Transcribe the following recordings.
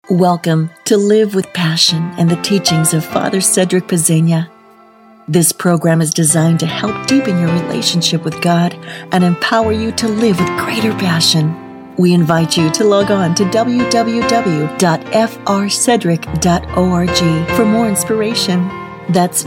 Welcome to Live with Passion and the teachings of Father Cedric Pizzania. This program is designed to help deepen your relationship with God and empower you to live with greater passion. We invite you to log on to www.frcedric.org for more inspiration. That's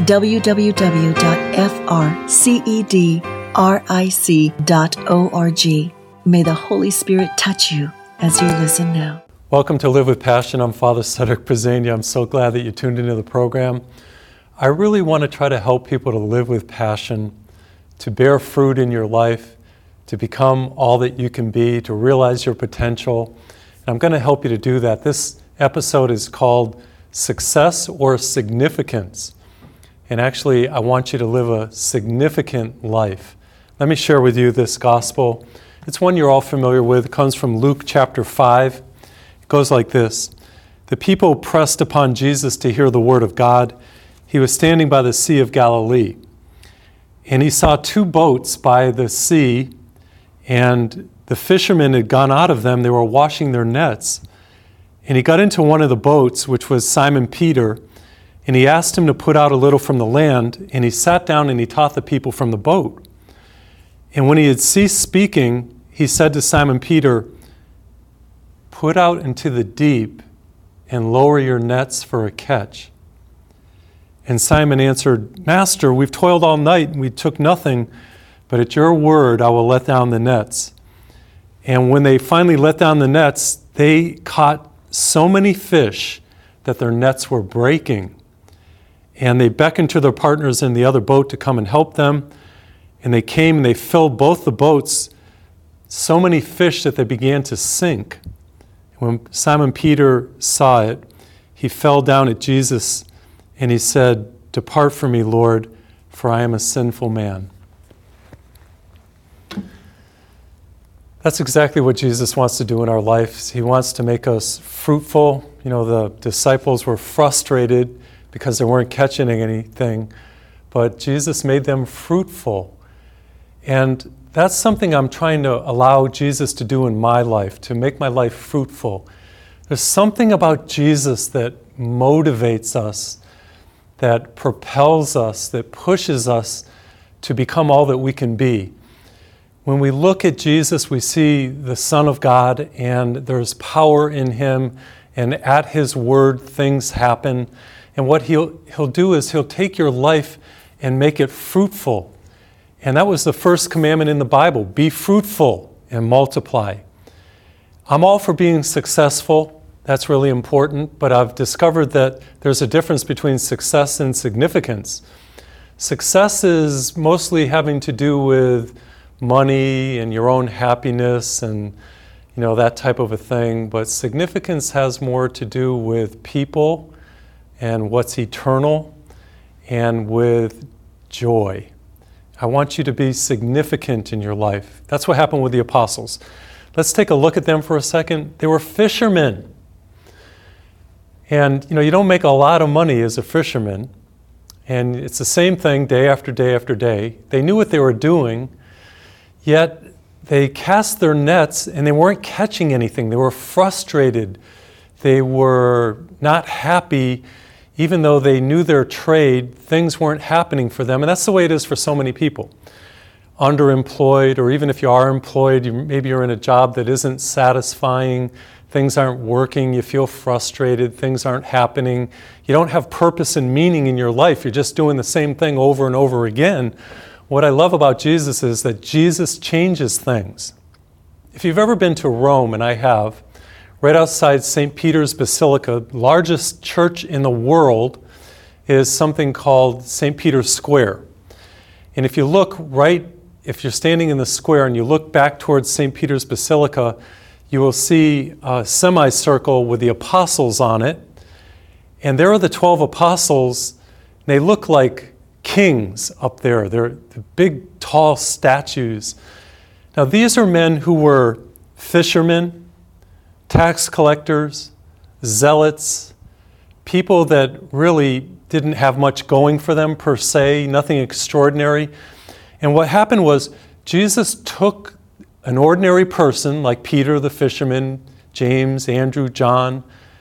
www.frcedric.org. May the Holy Spirit touch you as you listen now. Welcome to Live with Passion. I'm Father Cedric Pizzania. I'm so glad that you tuned into the program. I really want to try to help people to live with passion, to bear fruit in your life, to become all that you can be, to realize your potential. And I'm going to help you to do that. This episode is called Success or Significance. And actually, I want you to live a significant life. Let me share with you this gospel. It's one you're all familiar with. It comes from Luke chapter 5. It goes like this. The people pressed upon Jesus to hear the word of God. He was standing by the Sea of Galilee. And he saw two boats by the sea, and the fishermen had gone out of them. They were washing their nets. And he got into one of the boats, which was Simon Peter, and he asked him to put out a little from the land, and he sat down and he taught the people from the boat. And when he had ceased speaking, he said to Simon Peter, "Put out into the deep and lower your nets for a catch." And Simon answered, "Master, we've toiled all night and we took nothing, but at your word I will let down the nets." And when they finally let down the nets, they caught so many fish that their nets were breaking. And they beckoned to their partners in the other boat to come and help them. And they came and they filled both the boats, so many fish that they began to sink. When Simon Peter saw it, he fell down at Jesus and he said, "Depart from me, Lord, for I am a sinful man." That's exactly what Jesus wants to do in our lives. He wants to make us fruitful. You know, the disciples were frustrated because they weren't catching anything, but Jesus made them fruitful. And that's something I'm trying to allow Jesus to do in my life, to make my life fruitful. There's something about Jesus that motivates us, that propels us, that pushes us to become all that we can be. When we look at Jesus, we see the Son of God, and there's power in him, and at his word, things happen. And what he'll do is he'll take your life and make it fruitful. And that was the first commandment in the Bible, be fruitful and multiply. I'm all for being successful. That's really important, but I've discovered that there's a difference between success and significance. Success is mostly having to do with money and your own happiness and that type of a thing, but significance has more to do with people and what's eternal and with joy. I want you to be significant in your life. That's what happened with the apostles. Let's take a look at them for a second. They were fishermen. And you don't make a lot of money as a fisherman. And it's the same thing day after day after day. They knew what they were doing, yet they cast their nets and they weren't catching anything. They were frustrated. They were not happy. Even though they knew their trade, things weren't happening for them. And that's the way it is for so many people. Underemployed, or even if you are employed, maybe you're in a job that isn't satisfying, things aren't working, you feel frustrated, things aren't happening. You don't have purpose and meaning in your life. You're just doing the same thing over and over again. What I love about Jesus is that Jesus changes things. If you've ever been to Rome, and I have, right outside St. Peter's Basilica, largest church in the world, is something called St. Peter's Square. And if you look if you're standing in the square and you look back towards St. Peter's Basilica, you will see a semicircle with the apostles on it. And there are the 12 apostles. They look like kings up there. They're the big, tall statues. Now, these are men who were fishermen, tax collectors, zealots, people that really didn't have much going for them per se, nothing extraordinary. And what happened was Jesus took an ordinary person like Peter the fisherman, James, Andrew, John,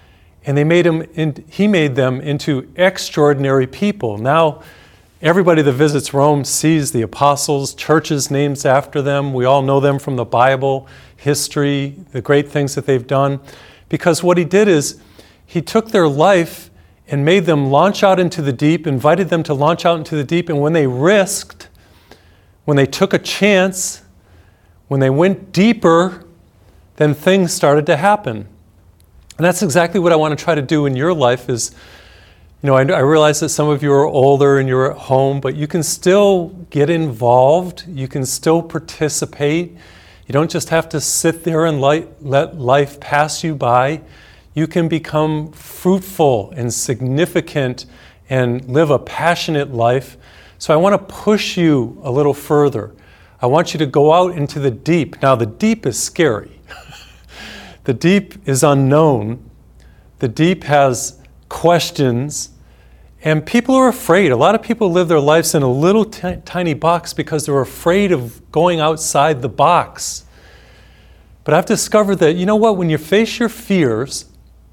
And he made them into extraordinary people. Now, everybody that visits Rome sees the apostles, churches named after them. We all know them from the Bible, history, the great things that they've done. Because what he did is he took their life and made them launch out into the deep, invited them to launch out into the deep. And when they risked, when they took a chance, when they went deeper, then things started to happen. And that's exactly what I want to try to do in your life is, I realize that some of you are older and you're at home, but you can still get involved. You can still participate. You don't just have to sit there and let life pass you by. You can become fruitful and significant and live a passionate life. So I want to push you a little further. I want you to go out into the deep. Now, the deep is scary. The deep is unknown. The deep has questions. And people are afraid. A lot of people live their lives in a little tiny box because they're afraid of going outside the box. But I've discovered that, when you face your fears,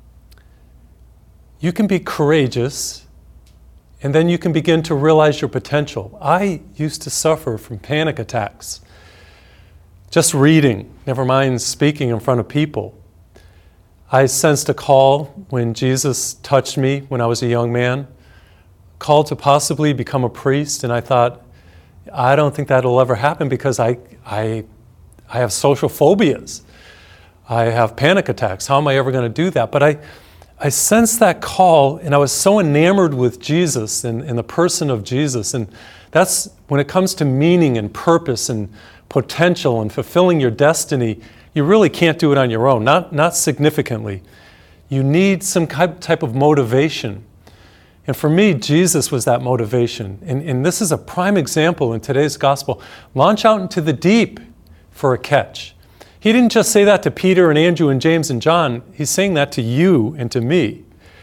you can be courageous, and then you can begin to realize your potential. I used to suffer from panic attacks. Just reading, never mind speaking in front of people. I sensed a call when Jesus touched me when I was a young man, called to possibly become a priest, and I thought, I don't think that'll ever happen because I have social phobias. I have panic attacks. How am I ever going to do that? But I sensed that call, and I was so enamored with Jesus and the person of Jesus. And that's when it comes to meaning and purpose and potential and fulfilling your destiny, you really can't do it on your own, not significantly. You need some type of motivation. And for me, Jesus was that motivation. And this is a prime example in today's gospel. Launch out into the deep for a catch. He didn't just say that to Peter and Andrew and James and John. He's saying that to you and to me.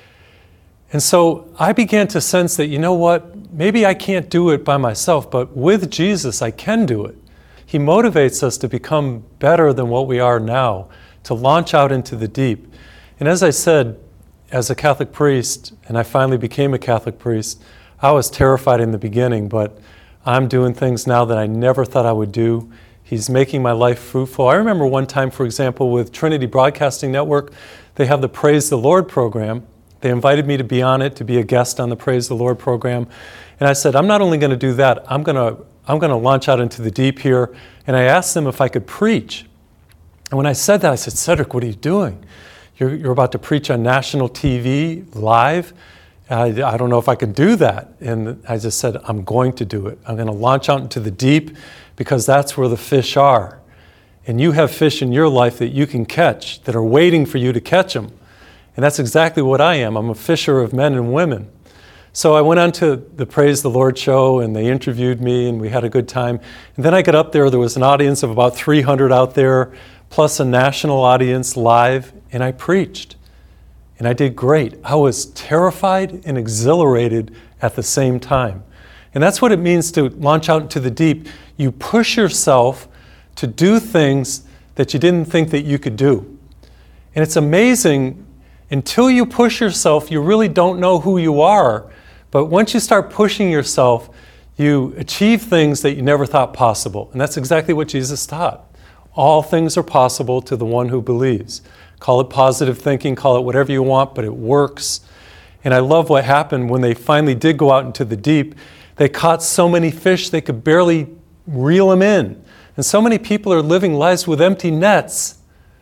And so I began to sense that, maybe I can't do it by myself, but with Jesus, I can do it. He motivates us to become better than what we are now, to launch out into the deep. And as I said, as a Catholic priest, and I finally became a Catholic priest, I was terrified in the beginning, but I'm doing things now that I never thought I would do. He's making my life fruitful. I remember one time, for example, with Trinity Broadcasting Network, they have the Praise the Lord program. They invited me to be on it, to be a guest on the Praise the Lord program. And I said, I'm not only going to do that, I'm going to launch out into the deep here. And I asked them if I could preach. And when I said that, I said, Cedric, what are you doing? You're about to preach on national TV live? I don't know if I can do that. And I just said, I'm going to do it. I'm going to launch out into the deep because that's where the fish are. And you have fish in your life that you can catch, that are waiting for you to catch them. And that's exactly what I am. I'm a fisher of men and women. So I went on to the Praise the Lord show, and they interviewed me, and we had a good time. And then I got up there. There was an audience of about 300 out there, plus a national audience live, and I preached. And I did great. I was terrified and exhilarated at the same time. And that's what it means to launch out into the deep. You push yourself to do things that you didn't think that you could do. And it's amazing, until you push yourself, you really don't know who you are. But once you start pushing yourself, you achieve things that you never thought possible. And that's exactly what Jesus taught. All things are possible to the one who believes. Call it positive thinking, call it whatever you want, but it works. And I love what happened when they finally did go out into the deep. They caught so many fish they could barely reel them in. And so many people are living lives with empty nets,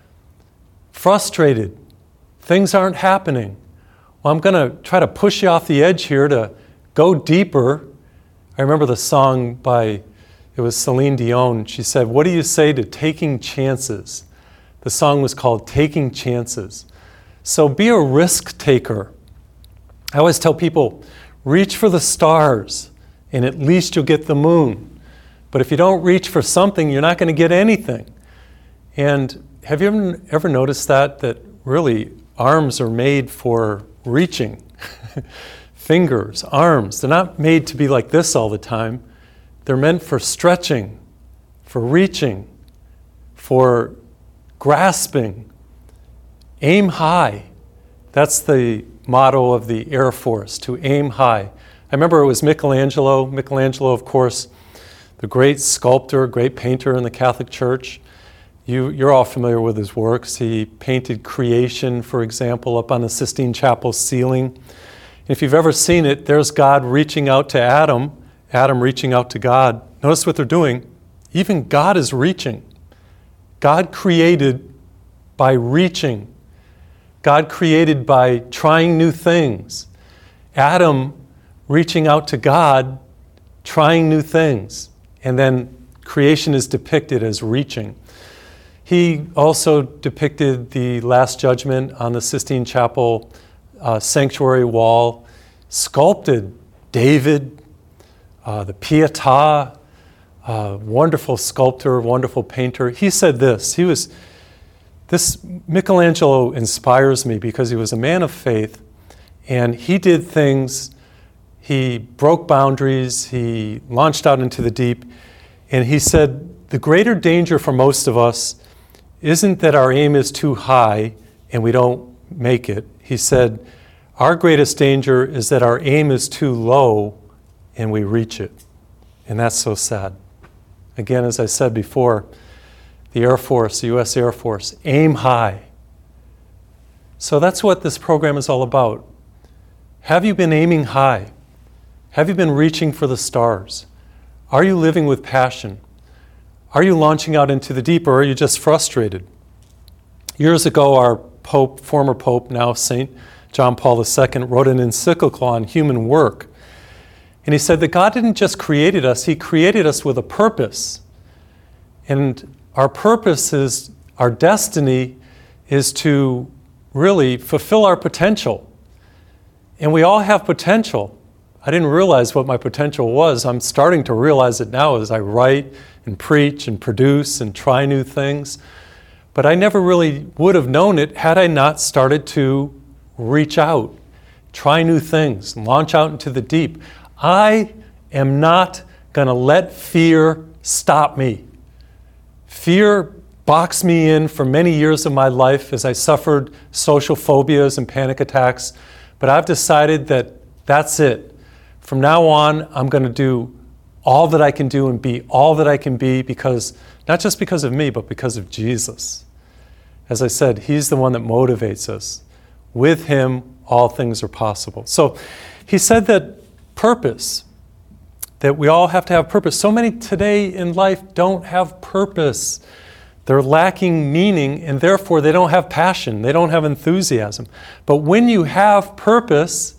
frustrated. Things aren't happening. Well, I'm going to try to push you off the edge here to go deeper. I remember the song it was Celine Dion. She said, what do you say to taking chances? The song was called Taking Chances. So be a risk taker. I always tell people, reach for the stars, and at least you'll get the moon. But if you don't reach for something, you're not going to get anything. And have you ever noticed that really arms are made for reaching? Fingers, arms, they're not made to be like this all the time. They're meant for stretching, for reaching, for grasping. Aim high. That's the motto of the Air Force, to aim high. I remember it was Michelangelo. Michelangelo, of course, the great sculptor, great painter in the Catholic Church. You're all familiar with his works. He painted creation, for example, up on the Sistine Chapel ceiling. If you've ever seen it, there's God reaching out to Adam, Adam reaching out to God. Notice what they're doing. Even God is reaching. God created by reaching. God created by trying new things. Adam reaching out to God, trying new things. And then creation is depicted as reaching. He also depicted the Last Judgment on the Sistine Chapel sanctuary wall, sculpted David, the Pietà, wonderful sculptor, wonderful painter. He said this, Michelangelo inspires me because he was a man of faith, and he did things, he broke boundaries, he launched out into the deep, and he said, the greater danger for most of us isn't that our aim is too high and we don't make it. He said, our greatest danger is that our aim is too low and we reach it. And that's so sad. Again, as I said before, the Air Force, the U.S. Air Force, aim high. So that's what this program is all about. Have you been aiming high? Have you been reaching for the stars? Are you living with passion? Are you launching out into the deep, or are you just frustrated? Years ago, our Pope, former Pope, now St. John Paul II, wrote an encyclical on human work. And he said that God didn't just create us, He created us with a purpose. And our purpose is, our destiny is to really fulfill our potential. And we all have potential. I didn't realize what my potential was. I'm starting to realize it now as I write and preach and produce and try new things. But I never really would have known it had I not started to reach out, try new things, launch out into the deep. I am not going to let fear stop me. Fear boxed me in for many years of my life as I suffered social phobias and panic attacks. But I've decided that that's it. From now on, I'm going to do all that I can do and be all that I can be, because, not just because of me, but because of Jesus. As I said, He's the one that motivates us. With Him, all things are possible. So he said that purpose, that we all have to have purpose. So many today in life don't have purpose. They're lacking meaning, and therefore they don't have passion. They don't have enthusiasm. But when you have purpose,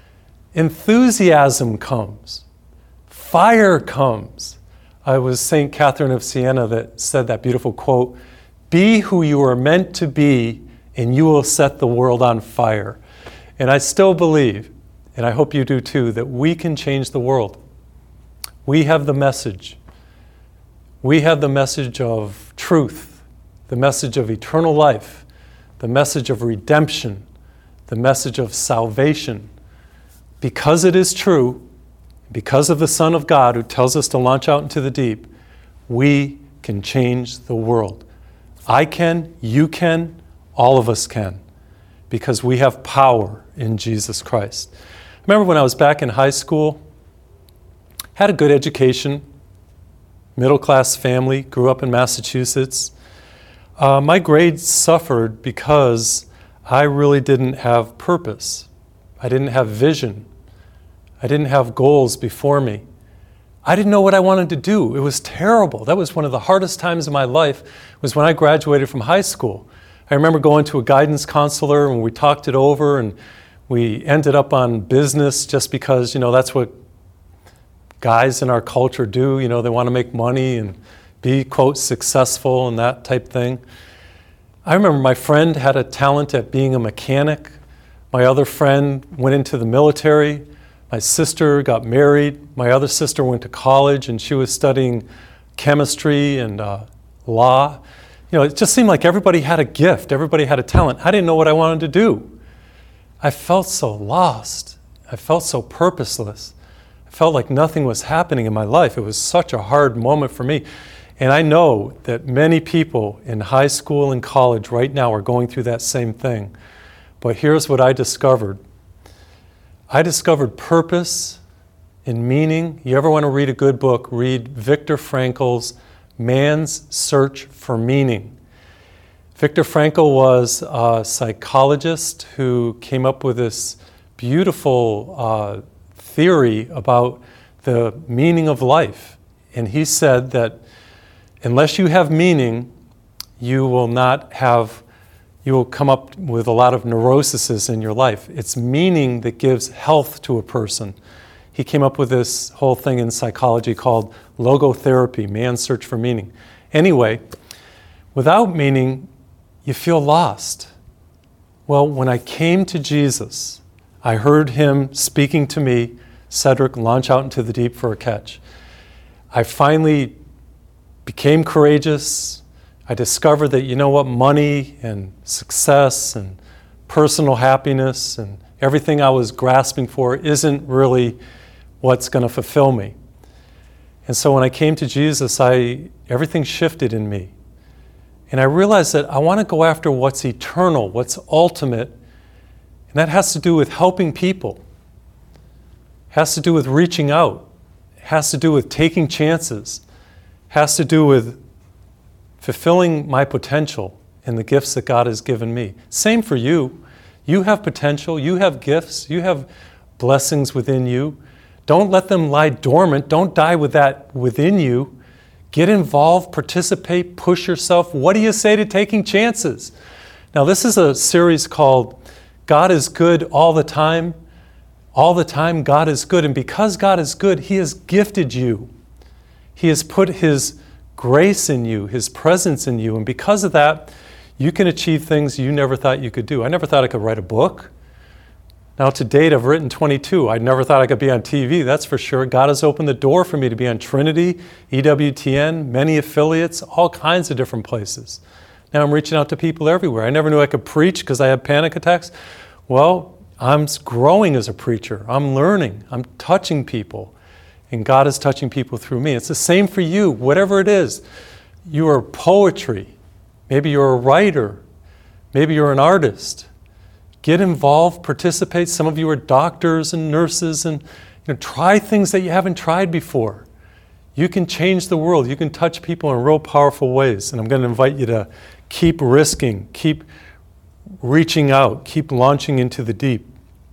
enthusiasm comes. Fire comes. It was St. Catherine of Siena that said that beautiful quote, "Be who you are meant to be, and you will set the world on fire." And I still believe, and I hope you do too, that we can change the world. We have the message. We have the message of truth, the message of eternal life, the message of redemption, the message of salvation. Because it is true, because of the Son of God who tells us to launch out into the deep, we can change the world. I can, you can, all of us can, because we have power in Jesus Christ. I remember when I was back in high school, had a good education, middle-class family, grew up in Massachusetts. My grades suffered because I really didn't have purpose. I didn't have vision. I didn't have goals before me. I didn't know what I wanted to do. It was terrible. That was one of the hardest times in my life, was when I graduated from high school. I remember going to a guidance counselor and we talked it over, and we ended up on business just because, that's what guys in our culture do. They want to make money and be, quote, successful and that type thing. I remember my friend had a talent at being a mechanic. My other friend went into the military. My sister got married. My other sister went to college and she was studying chemistry and law. It just seemed like everybody had a gift. Everybody had a talent. I didn't know what I wanted to do. I felt so lost. I felt so purposeless. I felt like nothing was happening in my life. It was such a hard moment for me. And I know that many people in high school and college right now are going through that same thing. But here's what I discovered. I discovered purpose and meaning. You ever want to read a good book, read Viktor Frankl's Man's Search for Meaning. Viktor Frankl was a psychologist who came up with this beautiful theory about the meaning of life. And he said that unless you have meaning, you will come up with a lot of neuroses in your life. It's meaning that gives health to a person. He came up with this whole thing in psychology called logotherapy, man's search for meaning. Anyway, without meaning, you feel lost. Well, when I came to Jesus, I heard him speaking to me, Cedric, launch out into the deep for a catch. I finally became courageous. I discovered that, you know what, money and success and personal happiness and everything I was grasping for isn't really what's going to fulfill me. And so when I came to Jesus, everything shifted in me. And I realized that I want to go after what's eternal, what's ultimate, and that has to do with helping people. It has to do with reaching out. It has to do with taking chances. It has to do with fulfilling my potential and the gifts that God has given me. Same for you. You have potential, you have gifts, you have blessings within you. Don't let them lie dormant. Don't die with that within you. Get involved, participate, push yourself. What do you say to taking chances? Now, this is a series called God is Good All the Time. All the time, God is good. And because God is good, he has gifted you. He has put his grace in you, his presence in you. And because of that, you can achieve things you never thought you could do. I never thought I could write a book. Now to date, I've written 22. I never thought I could be on TV, that's for sure. God has opened the door for me to be on Trinity, EWTN, many affiliates, all kinds of different places. Now I'm reaching out to people everywhere. I never knew I could preach because I had panic attacks. Well, I'm growing as a preacher. I'm learning. I'm touching people. And God is touching people through me. It's the same for you, whatever it is. You are poetry. Maybe you're a writer. Maybe you're an artist. Get involved, participate. Some of you are doctors and nurses, and try things that you haven't tried before. You can change the world. You can touch people in real powerful ways. And I'm going to invite you to keep risking, keep reaching out, keep launching into the deep.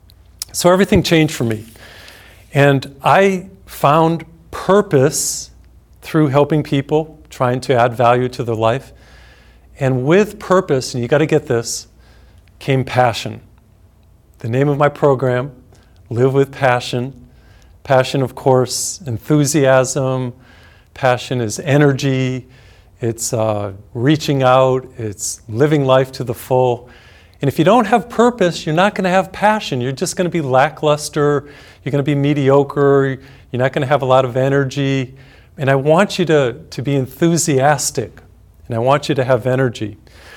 So everything changed for me. And I found purpose through helping people, trying to add value to their life. And with purpose, and you got to get this, came passion. The name of my program, Live with Passion. Passion, of course, enthusiasm. Passion is energy. It's reaching out. It's living life to the full. And if you don't have purpose, you're not going to have passion. You're just going to be lackluster. You're going to be mediocre. You're not going to have a lot of energy. And I want you to be enthusiastic. And I want you to have energy.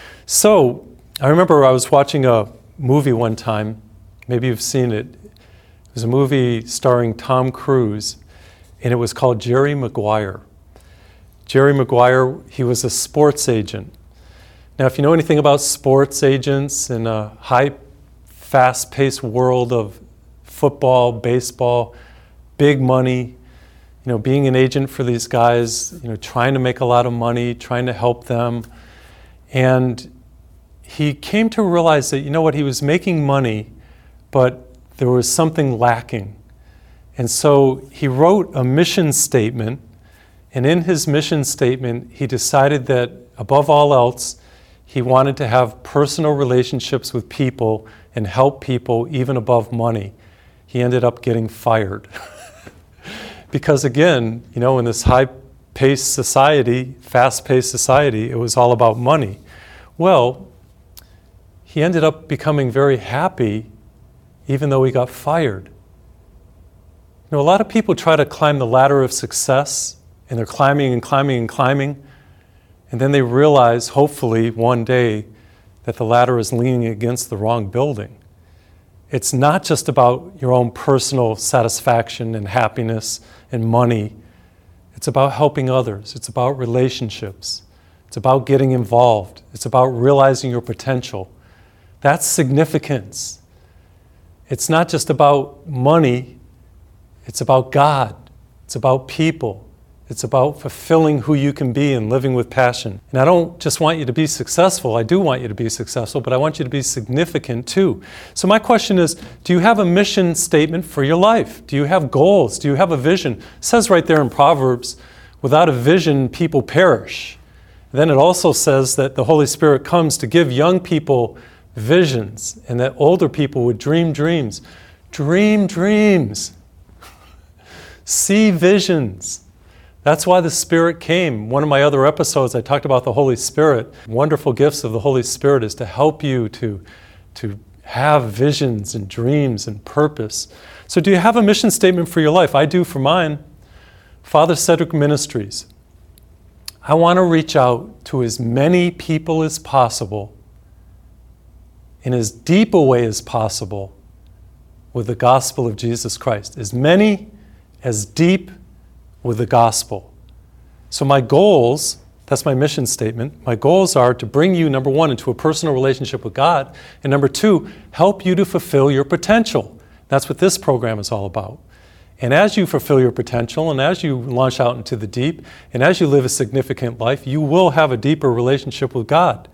So I remember I was watching a movie one time. Maybe you've seen it. It was a movie starring Tom Cruise, and it was called Jerry Maguire. Jerry Maguire, he was a sports agent. Now, if you know anything about sports agents in a high, fast-paced world of football, baseball, big money, being an agent for these guys, trying to make a lot of money, trying to help them. And he came to realize that, he was making money, but there was something lacking. And so he wrote a mission statement, and in his mission statement, he decided that above all else, he wanted to have personal relationships with people and help people even above money. He ended up getting fired. Because again, in this high-paced society, fast-paced society, it was all about money. Well, he ended up becoming very happy even though he got fired. A lot of people try to climb the ladder of success, and they're climbing and climbing and climbing, and then they realize, hopefully, one day, that the ladder is leaning against the wrong building. It's not just about your own personal satisfaction and happiness and money. It's about helping others. It's about relationships. It's about getting involved. It's about realizing your potential. That's significance. It's not just about money, it's about God. It's about people. It's about fulfilling who you can be and living with passion. And I don't just want you to be successful. I do want you to be successful, but I want you to be significant too. So my question is, do you have a mission statement for your life? Do you have goals? Do you have a vision? It says right there in Proverbs, without a vision, people perish. Then it also says that the Holy Spirit comes to give young people visions and that older people would dream dreams. Dream dreams. See visions. That's why the Spirit came. One of my other episodes, I talked about the Holy Spirit. Wonderful gifts of the Holy Spirit is to help you to have visions and dreams and purpose. So do you have a mission statement for your life? I do for mine. Father Cedric Ministries. I want to reach out to as many people as possible in as deep a way as possible with the gospel of Jesus Christ. As many, as deep with the gospel. So my goals, that's my mission statement, my goals are to bring you, number one, into a personal relationship with God, and number two, help you to fulfill your potential. That's what this program is all about. And as you fulfill your potential, and as you launch out into the deep, and as you live a significant life, you will have a deeper relationship with God.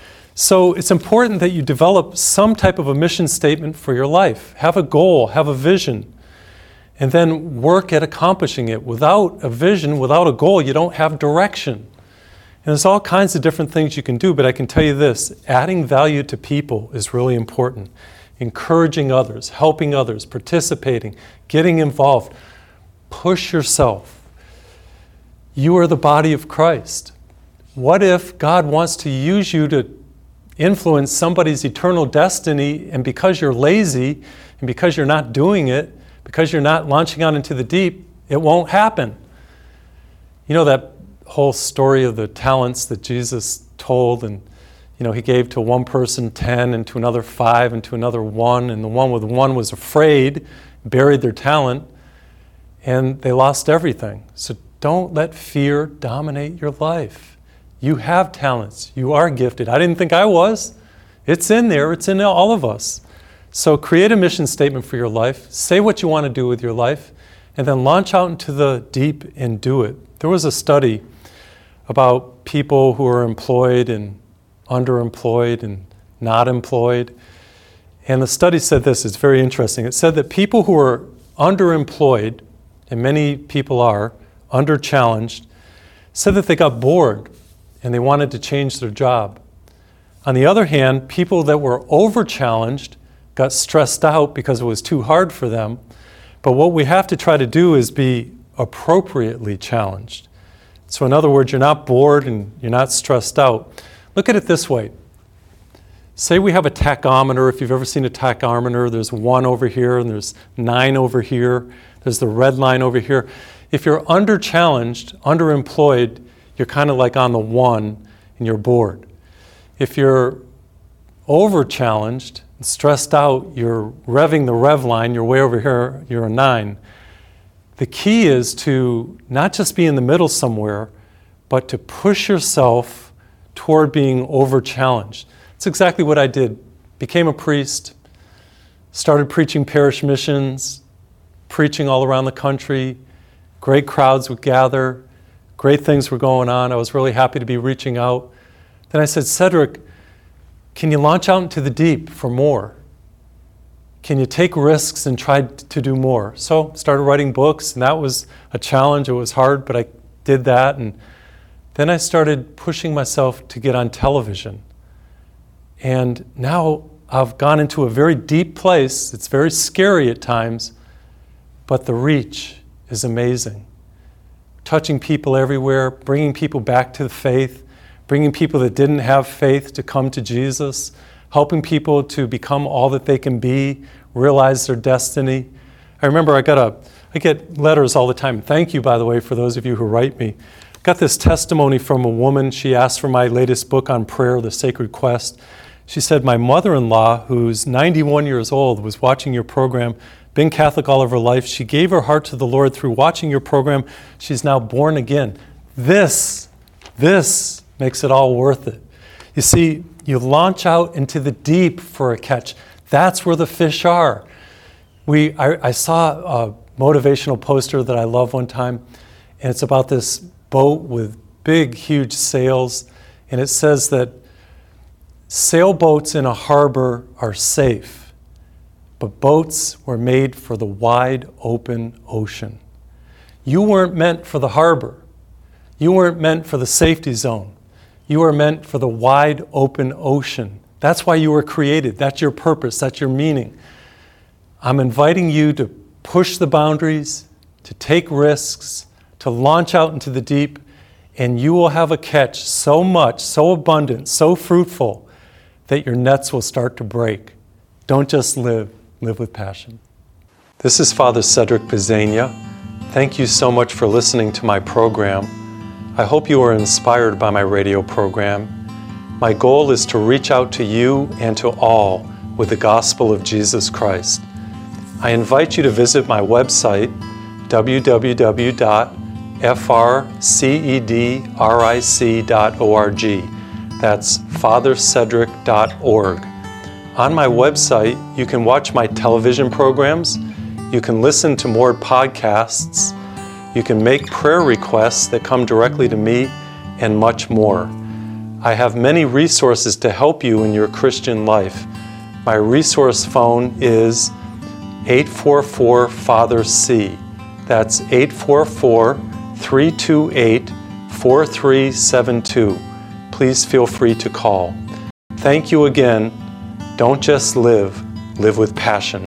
So it's important that you develop some type of a mission statement for your life. Have a goal, have a vision, and then work at accomplishing it. Without a vision, without a goal, you don't have direction. And there's all kinds of different things you can do, but I can tell you this, adding value to people is really important. Encouraging others, helping others, participating, getting involved. Push yourself. You are the body of Christ. What if God wants to use you to influence somebody's eternal destiny, and because you're lazy, and because you're not doing it, because you're not launching out into the deep, it won't happen. You know that whole story of the talents that Jesus told, and he gave to one person 10, and to another 5, and to another 1, and the one with 1 was afraid, buried their talent, and they lost everything. So don't let fear dominate your life. You have talents. You are gifted. I didn't think I was. It's in there. It's in all of us. So create a mission statement for your life. Say what you want to do with your life, and then launch out into the deep and do it. There was a study about people who are employed and underemployed and not employed. And the study said this, it's very interesting. It said that people who are underemployed, and many people are, under-challenged, said that they got bored and they wanted to change their job. On the other hand, people that were over-challenged got stressed out because it was too hard for them. But what we have to try to do is be appropriately challenged. So in other words, you're not bored and you're not stressed out. Look at it this way. Say we have a tachometer. If you've ever seen a tachometer, there's 1 over here and there's 9 over here. There's the red line over here. If you're under-challenged, underemployed, you're kind of like on the 1 and you're bored. If you're over-challenged, stressed out, you're revving the rev line, you're way over here, you're a 9. The key is to not just be in the middle somewhere, but to push yourself toward being over-challenged. That's exactly what I did. Became a priest, started preaching parish missions, preaching all around the country. Great crowds would gather. Great things were going on. I was really happy to be reaching out. Then I said, Cedric, can you launch out into the deep for more? Can you take risks and try to do more? So started writing books, and that was a challenge. It was hard, but I did that. And then I started pushing myself to get on television. And now I've gone into a very deep place. It's very scary at times, but the reach is amazing. Touching people everywhere, bringing people back to the faith, bringing people that didn't have faith to come to Jesus, helping people to become all that they can be, realize their destiny. I remember I get letters all the time. Thank you, by the way, for those of you who write me. I got this testimony from a woman. She asked for my latest book on prayer, The Sacred Quest. She said, my mother-in-law, who's 91 years old, was watching your program, been Catholic all of her life. She gave her heart to the Lord through watching your program. She's now born again. This makes it all worth it. You see, You launch out into the deep for a catch. That's where the fish are. I saw a motivational poster that I love one time, and it's about this boat with big, huge sails, and it says that sailboats in a harbor are safe, but boats were made for the wide open ocean. You weren't meant for the harbor. You weren't meant for the safety zone. You were meant for the wide open ocean. That's why you were created. That's your purpose. That's your meaning. I'm inviting you to push the boundaries, to take risks, to launch out into the deep, and you will have a catch so much, so abundant, so fruitful that your nets will start to break. Don't just live with passion. This is Father Cedric Pisegna. Thank you so much for listening to my program. I hope you are inspired by my radio program. My goal is to reach out to you and to all with the gospel of Jesus Christ. I invite you to visit my website, www.frcedric.org. That's fathercedric.org. On my website, you can watch my television programs, you can listen to more podcasts, you can make prayer requests that come directly to me, and much more. I have many resources to help you in your Christian life. My resource phone is 844-FATHER-C. That's 844-328-4372. Please feel free to call. Thank you again. Don't just live with passion.